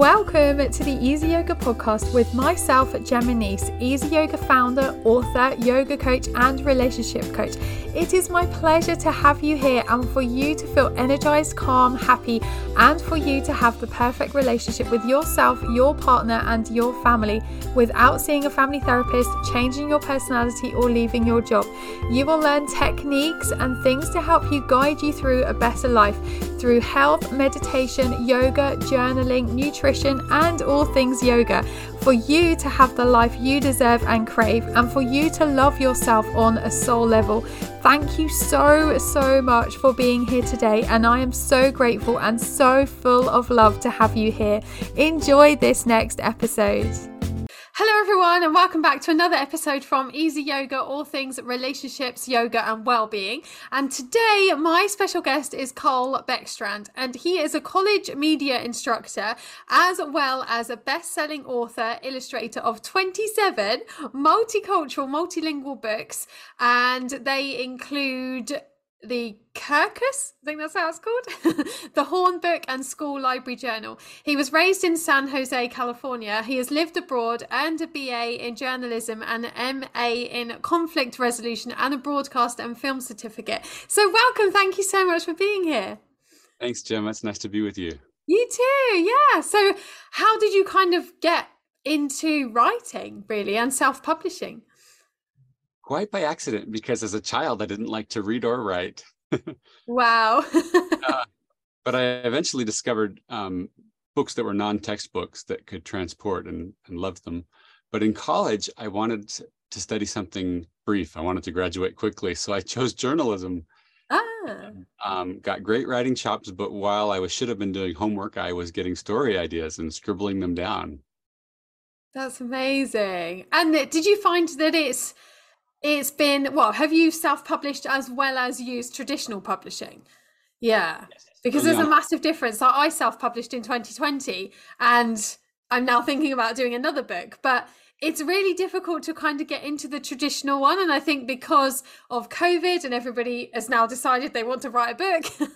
Welcome to the Easy Yoga podcast with myself, Gemma Nice, Easy Yoga founder, author, yoga coach, and relationship coach. It is my pleasure to have you here and for you to feel energized, calm, happy, and for you to have the perfect relationship with yourself, your partner, and your family without seeing a family therapist, changing your personality, or leaving your job. You will learn techniques and things to help you guide you through a better life through health, meditation, yoga, journaling, nutrition, and all things yoga, for you to have the life you deserve and crave, and for you to love yourself on a soul level. Thank you so much for being here today, and I am so grateful and so full of love to have you here. Enjoy this next episode. Hello everyone, and welcome back to another episode from Easy Yoga, all things relationships, yoga and well-being. And today my special guest is Carl Beckstrand, and he is a college media instructor as well as a best-selling author, illustrator of 27 multicultural, multilingual books, and they include the Kirkus, I think that's how it's called, the Horn Book and School Library Journal. He was raised in San Jose, California. He has lived abroad, earned a BA in journalism and an MA in conflict resolution and a broadcast and film certificate. So welcome. Thank you so much for being here. Thanks, Jim. It's nice to be with you. You too. Yeah. So how did you kind of get into writing really and self-publishing? Quite by accident, because as a child, I didn't like to read or write. Wow. But I eventually discovered books that were non-textbooks that could transport and loved them. But in college, I wanted to study something brief. I wanted to graduate quickly. So I chose journalism. Got great writing chops, but while I should have been doing homework, I was getting story ideas and scribbling them down. That's amazing. And did you find that it's been, well, have you self-published as well as used traditional publishing? Yeah, because there's a massive difference. So I self-published in 2020 and I'm now thinking about doing another book, but it's really difficult to kind of get into the traditional one. And I think because of COVID and everybody has now decided they want to write a book,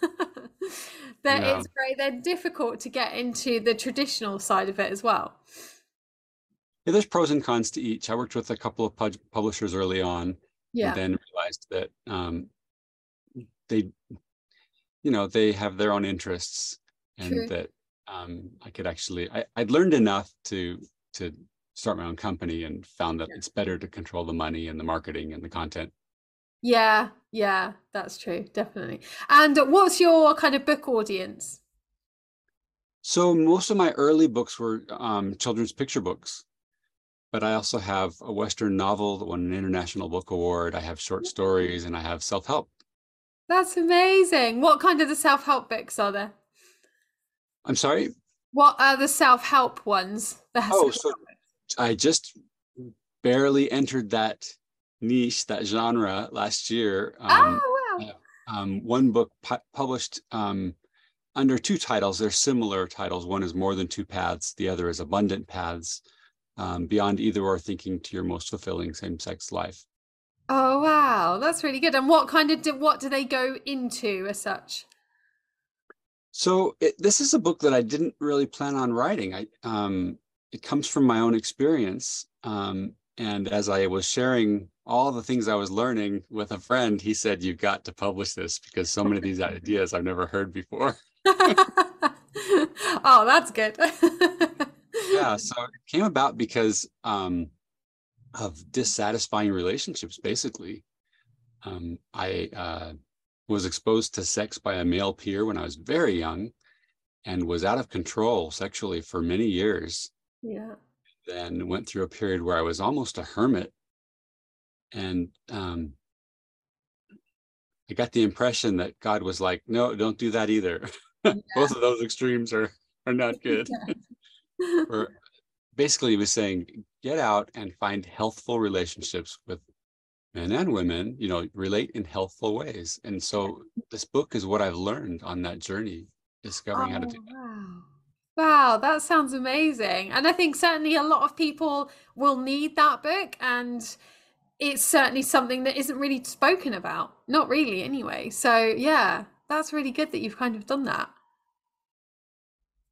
it's very then difficult to get into the traditional side of it as well. Yeah, there's pros and cons to each. I worked with a couple of publishers early on, and then realized that they have their own interests, and True. That I could actually I'd learned enough to start my own company, and found that it's better to control the money and the marketing and the content. Yeah, that's true, definitely. And what's your kind of book audience? So most of my early books were children's picture books. But I also have a Western novel that won an International Book Award. I have short stories, and I have self-help. That's amazing. What kind of the self-help books are there? I'm sorry? What are the self-help ones? So I just barely entered that niche, that genre last year. Wow. One book published under two titles. They're similar titles. One is More Than Two Paths. The other is Abundant Paths. Beyond Either Or, Thinking to Your Most Fulfilling Same-Sex Life. Oh wow, that's really good. And what do they go into as such? So this is a book that I didn't really plan on writing. It comes from my own experience, and as I was sharing all the things I was learning with a friend, he said, "You've got to publish this, because so many of these ideas I've never heard before." Oh, that's good. Yeah, so it came about because of dissatisfying relationships, basically. I was exposed to sex by a male peer when I was very young, and was out of control sexually for many years. Yeah. Then went through a period where I was almost a hermit. And I got the impression that God was like, no, don't do that either. Yeah. Both of those extremes are not good. Or basically he was saying, get out and find healthful relationships with men and women, relate in healthful ways. And so this book is what I've learned on that journey, discovering how to do that. Wow, that sounds amazing. And I think certainly a lot of people will need that book, and it's certainly something that isn't really spoken about. Not really anyway. So yeah, that's really good that you've kind of done that.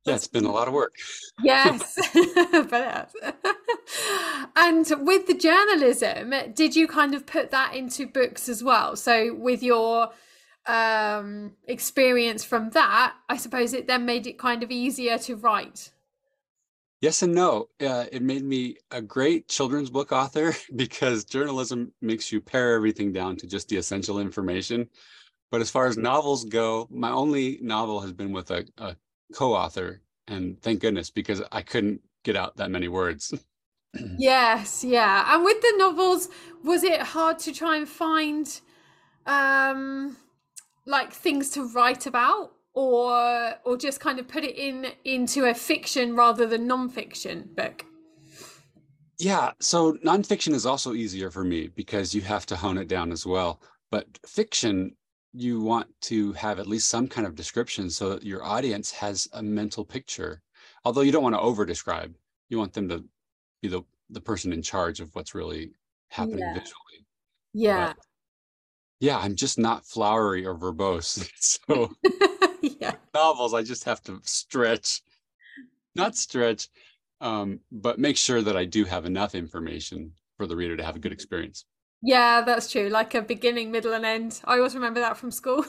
Yeah, it's been a lot of work. Yes, but and with the journalism, did you kind of put that into books as well? So with your experience from that, I suppose it then made it kind of easier to write. Yes and no. It made me a great children's book author because journalism makes you pare everything down to just the essential information. But as far as novels go, my only novel has been with a co-author, and thank goodness, because I couldn't get out that many words. Yes, yeah. And with the novels, was it hard to try and find um like things to write about, or just kind of put it into a fiction rather than non-fiction book? Yeah, so nonfiction is also easier for me because you have to hone it down as well. But fiction, you want to have at least some kind of description so that your audience has a mental picture. Although you don't want to over describe, you want them to be the person in charge of what's really happening Yeah. visually. Yeah. But yeah, I'm just not flowery or verbose. So Yeah. novels, I just have to stretch, not stretch, but make sure that I do have enough information for the reader to have a good experience. Yeah, that's true. Like a beginning, middle, and end. I always remember that from school.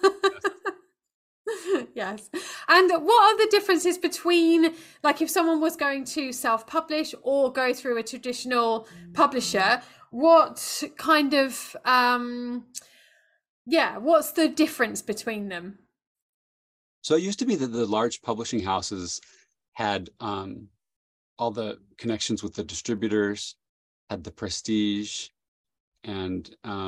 Yes. And what are the differences between, like, if someone was going to self-publish or go through a traditional publisher, what kind of, yeah, what's the difference between them? So it used to be that the large publishing houses had all the connections with the distributors, had the prestige, and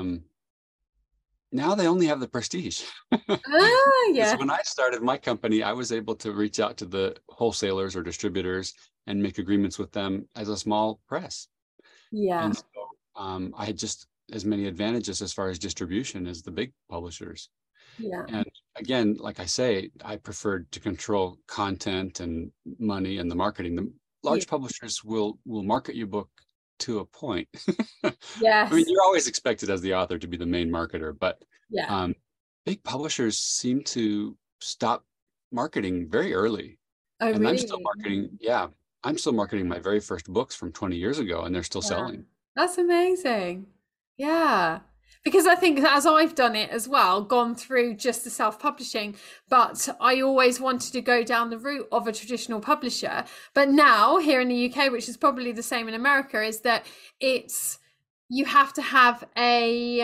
now they only have the prestige. Ah, Because yeah. when I started my company, I was able to reach out to the wholesalers or distributors and make agreements with them as a small press. Yeah. And so I had just as many advantages as far as distribution as the big publishers. Yeah. And again, like I say, I preferred to control content and money and the marketing. The Yeah. large publishers will market your book to a point. I mean, Yes. you're always expected as the author to be the main marketer, but Yeah. um, big publishers seem to stop marketing very early. Oh, And I'm still really? marketing, yeah, I'm still marketing my very first books from 20 years ago, and they're still Yeah. selling. That's amazing. Yeah. Because I think as I've done it as well, gone through just the self-publishing, but I always wanted to go down the route of a traditional publisher. But now here in the UK, which is probably the same in America, is that it's you have to have a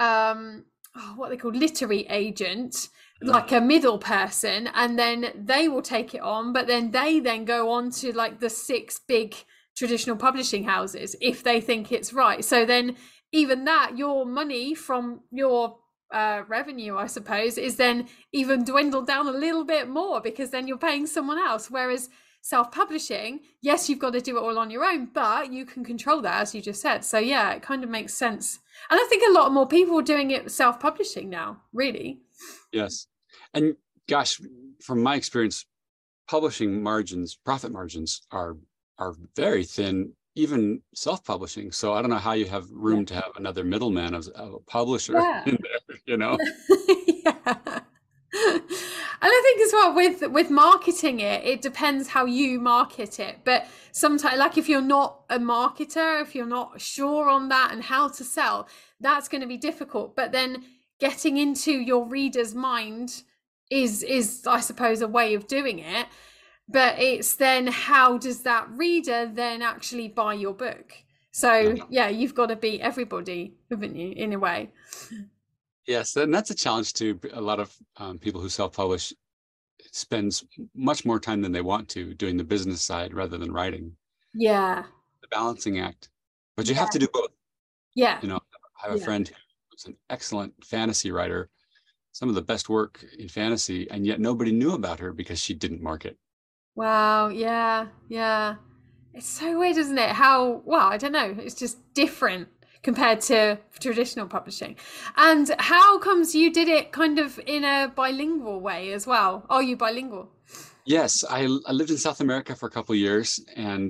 what they call literary agent, like a middle person, and then they will take it on, but then they then go on to like the six big traditional publishing houses if they think it's right. So then even that, your money from your revenue, I suppose, is then even dwindled down a little bit more because then you're paying someone else. Whereas self-publishing, yes, you've got to do it all on your own, but you can control that, as you just said. So yeah, it kind of makes sense. And I think a lot more people are doing it self-publishing now, really. Yes. And gosh, from my experience, publishing margins, profit margins are very thin, even self-publishing. So I don't know how you have Yeah. room to have another middleman as a publisher Yeah. in there, you know? Yeah. And I think as well with marketing it, it depends how you market it. But sometimes, like if you're not a marketer, if you're not sure on that and how to sell, that's going to be difficult. But then getting into your reader's mind is I suppose a way of doing it. But it's then how does that reader then actually buy your book? So yeah, you've got to beat everybody, haven't you, in a way? Yes, and that's a challenge too. A lot of people who self-publish spends much more time than they want to doing the business side rather than writing. Yeah. The balancing act. But you Yeah. have to do both. Yeah. You know, I have a Yeah. friend who's an excellent fantasy writer, some of the best work in fantasy, and yet nobody knew about her because she didn't market. Wow. Yeah. Yeah. It's so weird, isn't it? How, well, I don't know. It's just different compared to traditional publishing. And how comes you did it kind of in a bilingual way as well? Are you bilingual? Yes, I lived in South America for a couple of years, and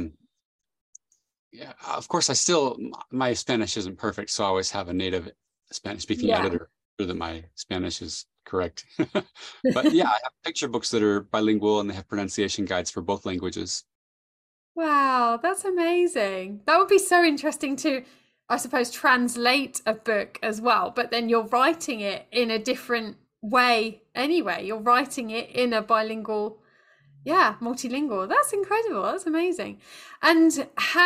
yeah, of course, my Spanish isn't perfect, so I always have a native Spanish speaking Yeah. editor so that my Spanish is correct. But yeah, I have picture books that are bilingual and they have pronunciation guides for both languages. Wow, that's amazing. That would be so interesting to, I suppose, translate a book as well, but then you're writing it in a different way anyway. You're writing it in a bilingual, yeah, multilingual. That's incredible. That's amazing. And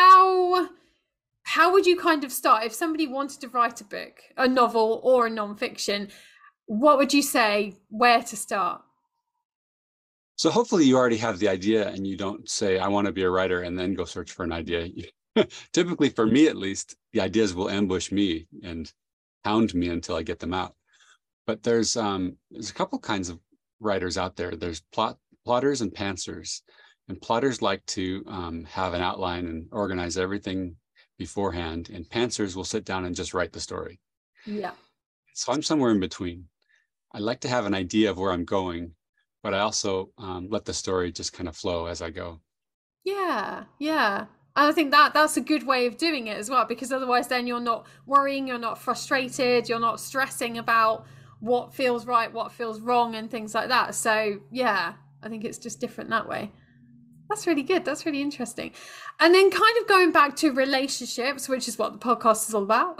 how would you kind of start if somebody wanted to write a book, a novel or a non-fiction? What would you say where to start? So hopefully you already have the idea and you don't say, I want to be a writer and then go search for an idea. Typically, for me at least, the ideas will ambush me and hound me until I get them out. But there's a couple kinds of writers out there. There's plotters and pantsers. And plotters like to have an outline and organize everything beforehand. And pantsers will sit down and just write the story. Yeah. So I'm somewhere in between. I like to have an idea of where I'm going, but I also let the story just kind of flow as I go. Yeah, yeah. And I think that's a good way of doing it as well, because otherwise then you're not worrying, you're not frustrated, you're not stressing about what feels right, what feels wrong, and things like that. So yeah, I think it's just different that way. That's really good. That's really interesting. And then kind of going back to relationships, which is what the podcast is all about.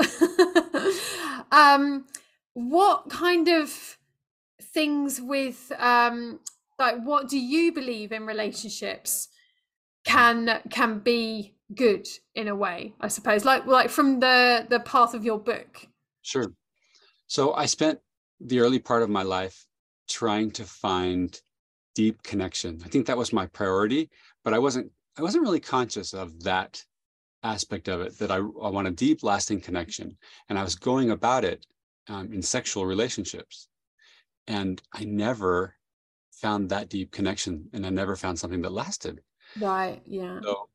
What kind of things with like what do you believe in relationships can be good in a way, I suppose, like from the path of your book? Sure. So I spent the early part of my life trying to find deep connection. I think that was my priority, but I wasn't really conscious of that aspect of it, that I want a deep, lasting connection. And I was going about it in sexual relationships. And I never found that deep connection, and I never found something that lasted. Right, yeah. So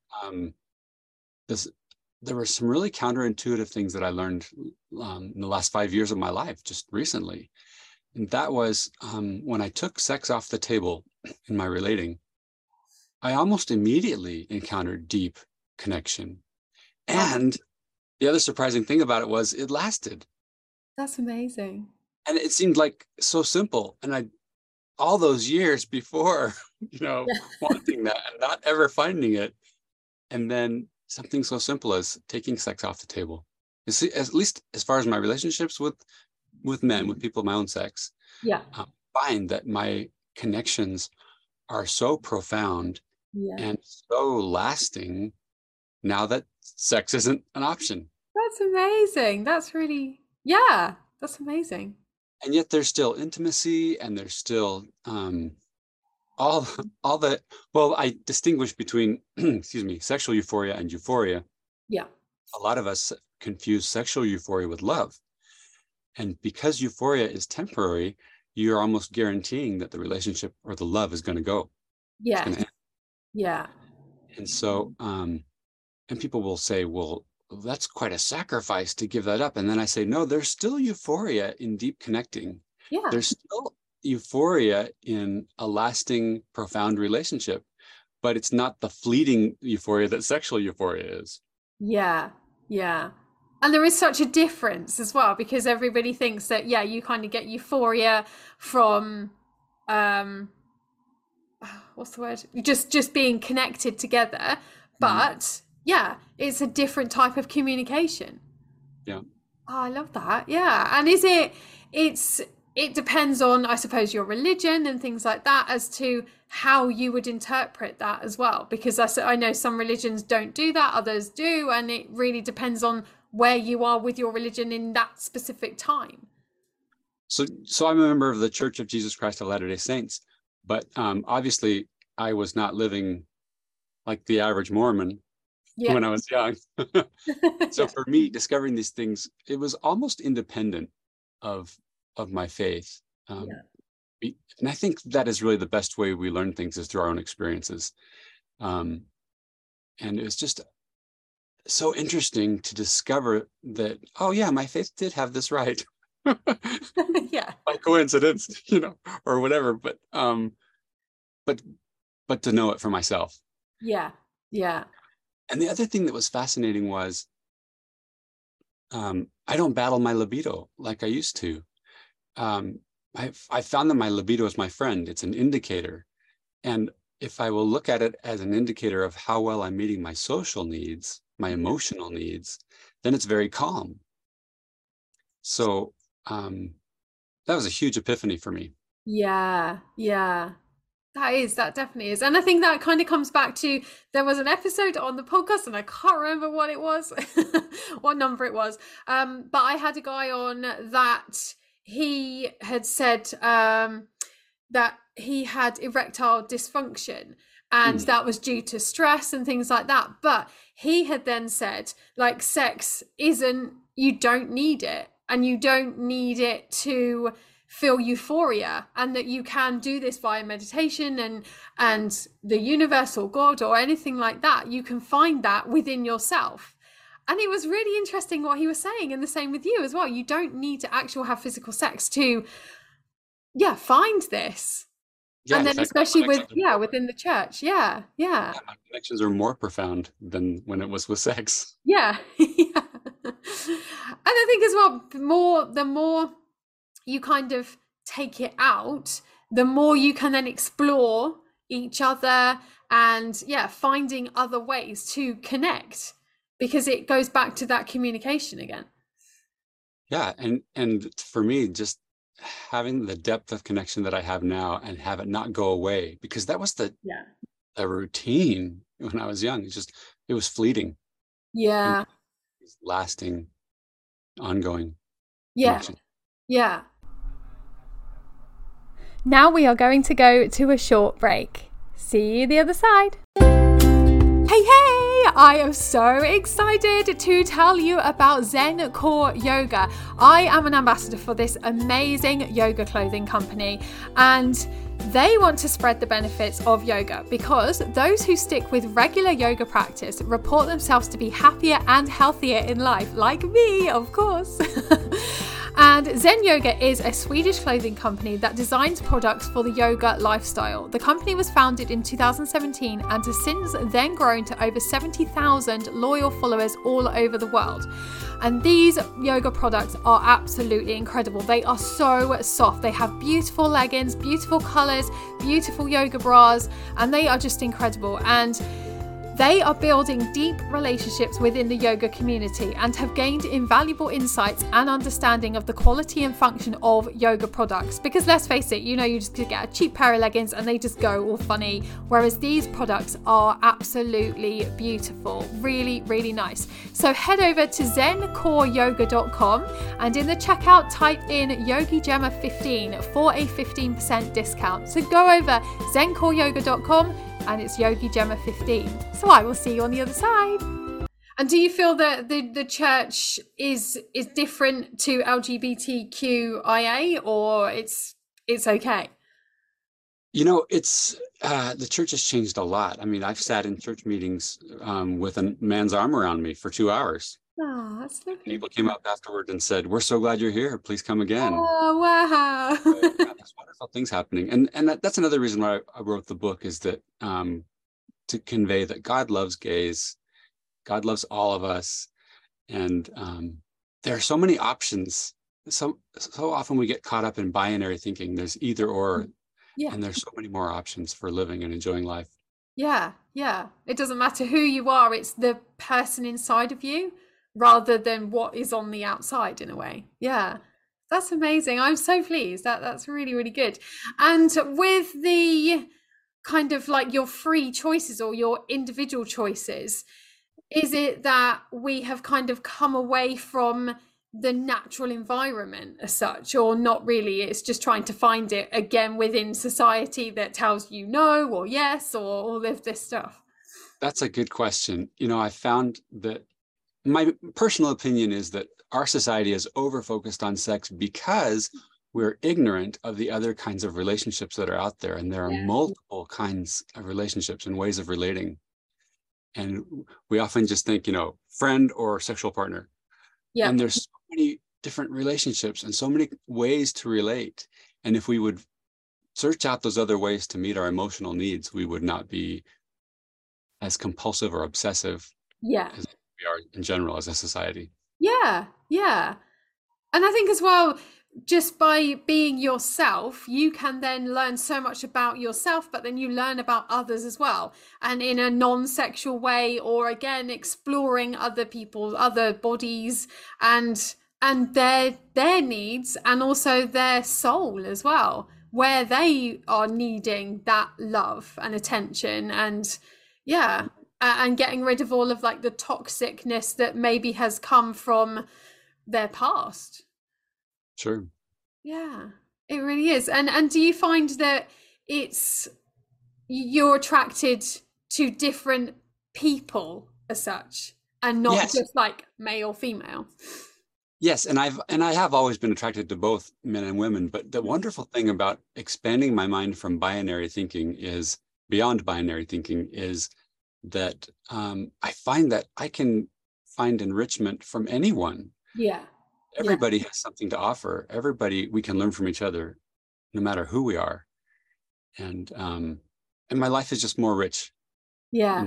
there were some really counterintuitive things that I learned in the last 5 years of my life, just recently. And that was when I took sex off the table in my relating, I almost immediately encountered deep connection. And the other surprising thing about it was it lasted. That's amazing. And it seemed like so simple. And all those years before, wanting that and not ever finding it. And then something so simple as taking sex off the table. At least as far as my relationships with men, with people of my own sex, Yeah. find that my connections are so profound and so lasting now that sex isn't an option. That's amazing. That's really, yeah, that's amazing. And yet there's still intimacy and there's still all the, well, I distinguish between, excuse me, sexual euphoria and euphoria. Yeah. A lot of us confuse sexual euphoria with love. And because euphoria is temporary, you're almost guaranteeing that the relationship or the love is going to go. Yeah. Yeah. And so, and people will say, well, that's quite a sacrifice to give that up. And then I say, no, there's still euphoria in deep connecting. Yeah. There's still euphoria in a lasting, profound relationship, but it's not the fleeting euphoria that sexual euphoria is. Yeah. Yeah. And there is such a difference as well, because everybody thinks that, yeah, you kind of get euphoria from, what's the word? Just being connected together. But yeah, it's a different type of communication. Yeah. Oh, I love that. Yeah. And it depends on, I suppose, your religion and things like that as to how you would interpret that as well. Because I know some religions don't do that, others do. And it really depends on where you are with your religion in that specific time. So I'm a member of the Church of Jesus Christ of Latter-day Saints, but obviously I was not living like the average Mormon when I was young. So for me, discovering these things, it was almost independent of my faith. And I think that is really the best way we learn things is through our own experiences. And it was just so interesting to discover that, oh yeah, my faith did have this right. Yeah. By coincidence, or whatever, but to know it for myself. Yeah. Yeah. And the other thing that was fascinating was I don't battle my libido like I used to. I found that my libido is my friend. It's an indicator. And if I will look at it as an indicator of how well I'm meeting my social needs, my emotional needs, then it's very calm. So that was a huge epiphany for me. Yeah, yeah. That definitely is. And I think that kind of comes back to, there was an episode on the podcast and I can't remember what it was, what number it was. But I had a guy on that he had said that he had erectile dysfunction and that was due to stress and things like that. But he had then said, like, sex isn't, you don't need it, and you don't need it to feel euphoria, and that you can do this via meditation and the universe or God or anything like that. You can find that within yourself. And it was really interesting what he was saying, and the same with you as well. You don't need to actually have physical sex to find this. Yeah, and in then fact, especially within the church. Yeah. my connections are more profound than when it was with sex. Yeah. Yeah. And I think as well, the more you kind of take it out, the more you can then explore each other and finding other ways to connect, because it goes back to that communication again. Yeah, and for me, just having the depth of connection that I have now and have it not go away, because that was the routine when I was young. It was fleeting. Yeah. Lasting, ongoing connection. Yeah. Now we are going to go to a short break. See you the other side. Hey, I am so excited to tell you about Zen Core Yoga. I am an ambassador for this amazing yoga clothing company, and they want to spread the benefits of yoga, because those who stick with regular yoga practice report themselves to be happier and healthier in life, like me, of course. And Zen Yoga is a Swedish clothing company that designs products for the yoga lifestyle. The company was founded in 2017 and has since then grown to over 70,000 loyal followers all over the world. And these yoga products are absolutely incredible. They are so soft. They have beautiful leggings, beautiful colors, beautiful yoga bras, and they are just incredible. And they are building deep relationships within the yoga community and have gained invaluable insights and understanding of the quality and function of yoga products. Because let's face it, you just could get a cheap pair of leggings and they just go all funny. Whereas these products are absolutely beautiful, really, really nice. So head over to zencoreyoga.com and in the checkout type in YogiGemma15 for a 15% discount. So go over zencoreyoga.com and it's YogiGemma15. So I will see you on the other side. And do you feel that the church is different to LGBTQIA, or it's okay? It's the church has changed a lot. I mean, I've sat in church meetings with a man's arm around me for 2 hours. Oh, that's lovely. People came up afterward and said, "We're so glad you're here. Please come again." Oh, wow. There's wonderful things happening. And that's another reason why I wrote the book, is that to convey that God loves gays. God loves all of us. And there are so many options. So often we get caught up in binary thinking. There's either or. Yeah. And there's so many more options for living and enjoying life. Yeah. Yeah. It doesn't matter who you are. It's the person inside of you, rather than what is on the outside, in a way. Yeah, that's amazing. I'm so pleased. That's really, really good. And with the kind of like your free choices or your individual choices, is it that we have kind of come away from the natural environment as such, or not really? It's just trying to find it again within society that tells you no or yes or all of this stuff? That's a good question. I found that my personal opinion is that our society is over-focused on sex because we're ignorant of the other kinds of relationships that are out there. And there are multiple kinds of relationships and ways of relating. And we often just think, friend or sexual partner. Yeah. And there's so many different relationships and so many ways to relate. And if we would search out those other ways to meet our emotional needs, we would not be as compulsive or obsessive as we are in general as a society. Yeah. And I think as well, just by being yourself, you can then learn so much about yourself, but then you learn about others as well. And in a non-sexual way, or again, exploring other people, other bodies, and their needs, and also their soul as well, where they are needing that love and attention, and yeah, and getting rid of all of like the toxicness that maybe has come from their past. Sure. Yeah, it really is. And do you find that it's you're attracted to different people as such, and not Yes. just like male, female? Yes, and I have always been attracted to both men and women, but the wonderful thing about expanding my mind from binary thinking is beyond binary thinking is that I find that I can find enrichment from anyone. Yeah. Everybody has something to offer. Everybody, we can learn from each other, no matter who we are. And my life is just more rich. Yeah.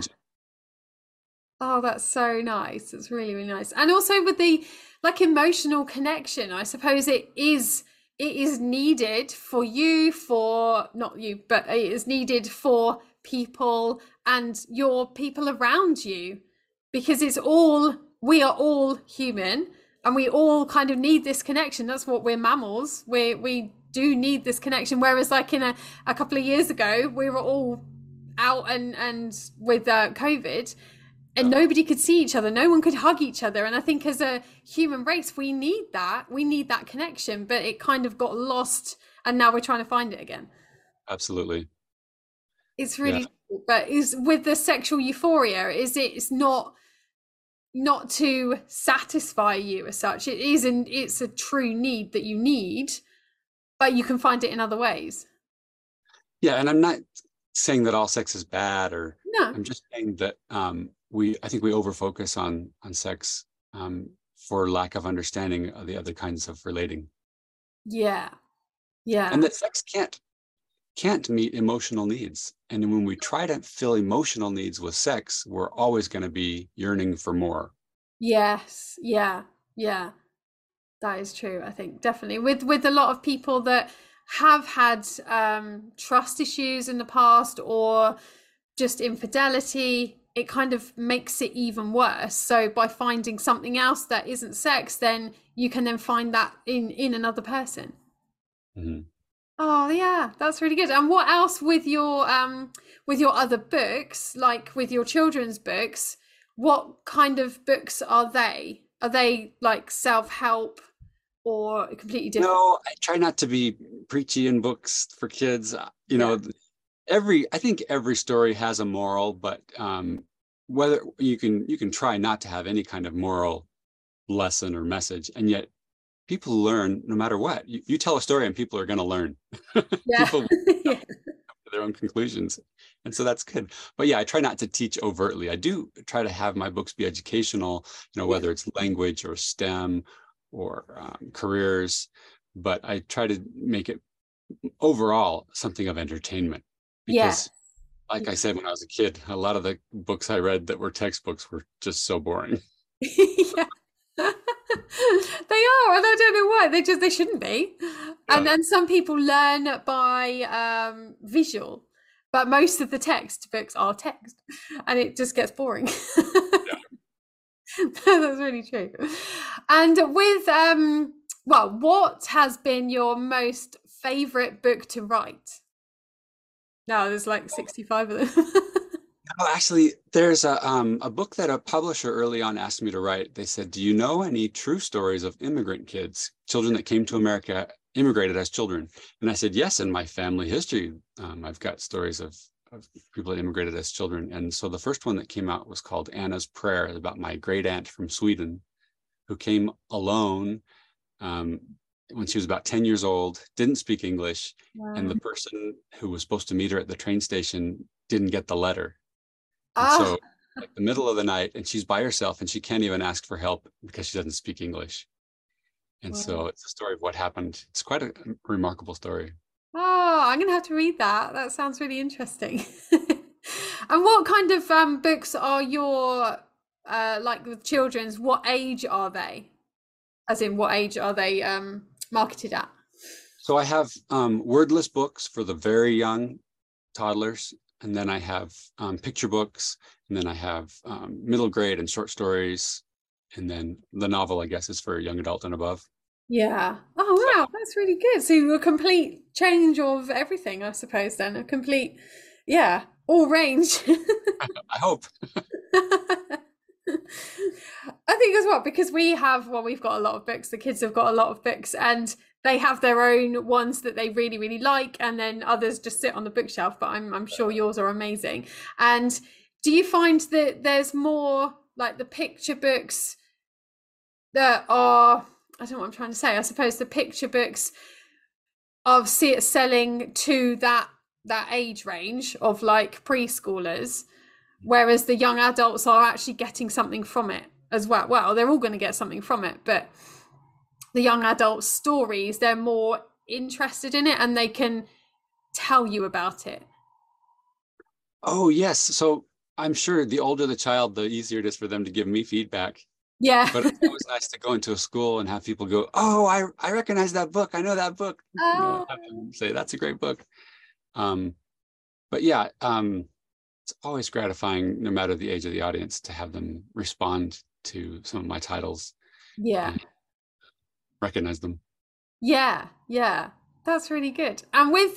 Oh, that's so nice. It's really, really nice. And also with the like emotional connection, I suppose it is needed for you, for not you, but it is needed for people and your people around you, because we are all human, and we all kind of need this connection. That's what we're mammals. We do need this connection. Whereas like in a couple of years ago, we were all out and with COVID, and nobody could see each other, no one could hug each other. And I think as a human race, we need that connection, but it kind of got lost, and now we're trying to find it again. Absolutely. It's really, but is with the sexual euphoria, it's not to satisfy you as such. It's a true need that you need, but you can find it in other ways. Yeah, and I'm not saying that all sex is bad, or No. I'm just saying that I think we overfocus on sex for lack of understanding of the other kinds of relating. Yeah. Yeah. And that sex can't meet emotional needs. And when we try to fill emotional needs with sex, we're always going to be yearning for more. Yes. Yeah. Yeah. That is true. I think definitely with a lot of people that have had trust issues in the past, or just infidelity, it kind of makes it even worse. So by finding something else that isn't sex, then you can then find that in another person. Mm-hmm. Oh yeah, that's really good. And what else with your other books, like with your children's books, what kind of books are they? Are they like self-help or completely different? No, I try not to be preachy in books for kids. You know, I think every story has a moral, but whether you can try not to have any kind of moral lesson or message, and yet people learn no matter what. You tell a story and people are going to learn. Yeah. People Yeah. their own conclusions, and so that's good. But yeah, I try not to teach overtly. I do try to have my books be educational, whether it's language or STEM or careers, but I try to make it overall something of entertainment, because like I said, when I was a kid, a lot of the books I read that were textbooks were just so boring. Yeah. They are, and I don't know why. They shouldn't be. And then some people learn by visual, but most of the textbooks are text, and it just gets boring. That's really true. And with what has been your most favorite book to write? No, there's like 65 of them. No, actually, there's a book that a publisher early on asked me to write. They said, "Do you know any true stories of immigrant kids, children that came to America, immigrated as children?" And I said, "Yes, in my family history, I've got stories of people that immigrated as children." And so the first one that came out was called Anna's Prayer, about my great aunt from Sweden, who came alone when she was about 10 years old, didn't speak English, and the person who was supposed to meet her at the train station didn't get the letter. And so like the middle of the night, and she's by herself, and she can't even ask for help because she doesn't speak English. And so it's a story of what happened. It's quite a remarkable story. Oh, I'm gonna have to read that. That sounds really interesting. And what kind of books are your like with children's? What age are they? As in, what age are they marketed at? So I have wordless books for the very young toddlers, and then I have picture books, and then I have middle grade and short stories, and then the novel, I guess, is for young adult and above. Yeah. Oh, wow. That's really good. So a complete change of everything, I suppose, then. A complete, yeah, all range. I hope. I think as well, because we've got a lot of books. The kids have got a lot of books, and they have their own ones that they really, really like, and then others just sit on the bookshelf. But I'm sure yours are amazing. And do you find that there's more like the picture books that are, I don't know what I'm trying to say. I suppose the picture books of selling to that age range of like preschoolers, whereas the young adults are actually getting something from it as well. Well, they're all going to get something from it, but the young adult stories, they're more interested in it and they can tell you about it. Oh, yes. So I'm sure the older the child, the easier it is for them to give me feedback. Yeah. But it's always nice to go into a school and have people go, oh, I recognize that book. I know that book. Oh. Have them say, that's a great book. But yeah, it's always gratifying, no matter the age of the audience, to have them respond to some of my titles. Yeah. Recognize them. Yeah. Yeah. That's really good. And with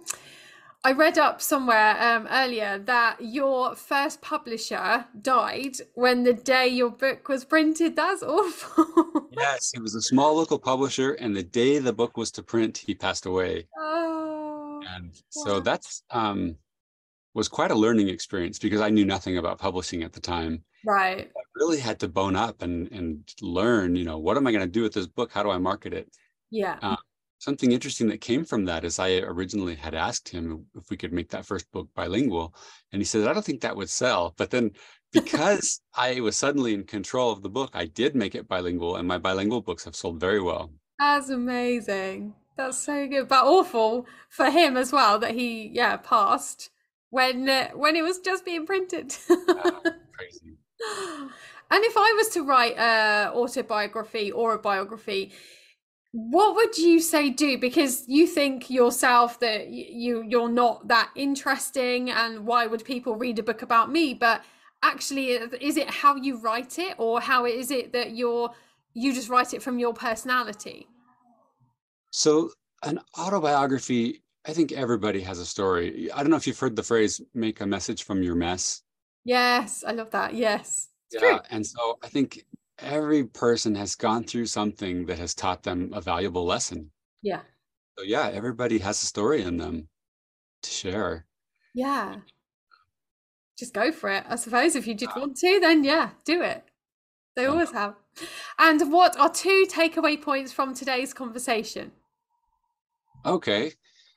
I read up somewhere earlier that your first publisher died when the day your book was printed. That's awful. Yes, he was a small local publisher, and the day the book was to print, he passed away. Oh. And so that's was quite a learning experience, because I knew nothing about publishing at the time. Right. I really had to bone up and learn, what am I going to do with this book? How do I market it? Yeah. Something interesting that came from that is I originally had asked him if we could make that first book bilingual. And he said, I don't think that would sell. But then because I was suddenly in control of the book, I did make it bilingual, and my bilingual books have sold very well. That's amazing. That's so good. But awful for him as well that he, passed when it was just being printed. Crazy. And if I was to write an autobiography or a biography, what would you say do? Because you think yourself that you're not that interesting, and why would people read a book about me? But actually, is it how you write it, or how is it that you just write it from your personality? So an autobiography, I think everybody has a story. I don't know if you've heard the phrase, make a message from your mess. Yes, I love that. Yes. It's true. And so I think every person has gone through something that has taught them a valuable lesson. Yeah. So yeah, everybody has a story in them to share. Yeah. Just go for it. I suppose if you did want to, then do it. They always have. And what are 2 takeaway points from today's conversation? Okay.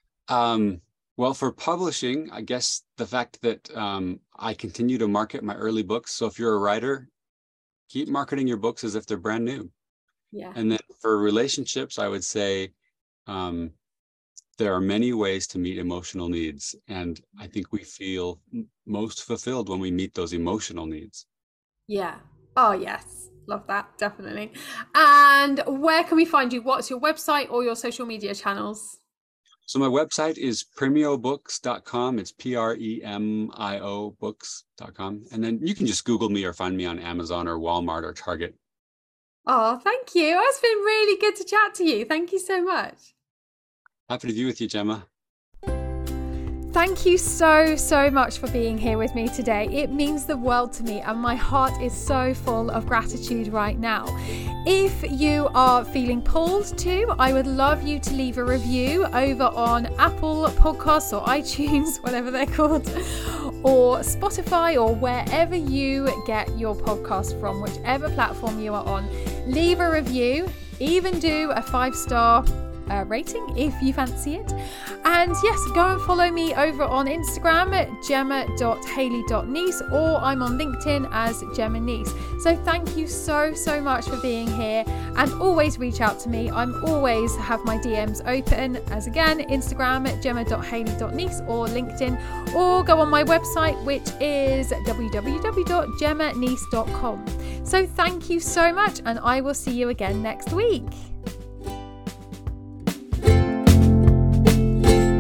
Well, for publishing, I guess the fact that I continue to market my early books. So if you're a writer, keep marketing your books as if they're brand new. Yeah. And then for relationships, I would say there are many ways to meet emotional needs. And I think we feel most fulfilled when we meet those emotional needs. Yeah. Oh, yes. Love that. Definitely. And where can we find you? What's your website or your social media channels? So my website is premiobooks.com. It's PREMIO books.com. And then you can just Google me or find me on Amazon or Walmart or Target. Oh, thank you. It's been really good to chat to you. Thank you so much. Happy to be with you, Gemma. Thank you so much for being here with me today. It means the world to me, and my heart is so full of gratitude right now. If you are feeling pulled to, I would love you to leave a review over on Apple Podcasts or iTunes, whatever they're called, or Spotify, or wherever you get your podcast from, whichever platform you are on. Leave a review, even do a 5-star rating if you fancy it. And yes, go and follow me over on Instagram at gemma.haley.niece, or I'm on LinkedIn as Gemma Niece. So thank you so much for being here, and always reach out to me. I'm always have my DMs open, as again, Instagram at gemma.haley.niece or LinkedIn, or go on my website, which is www.gemmaniece.com. So thank you so much, and I will see you again next week.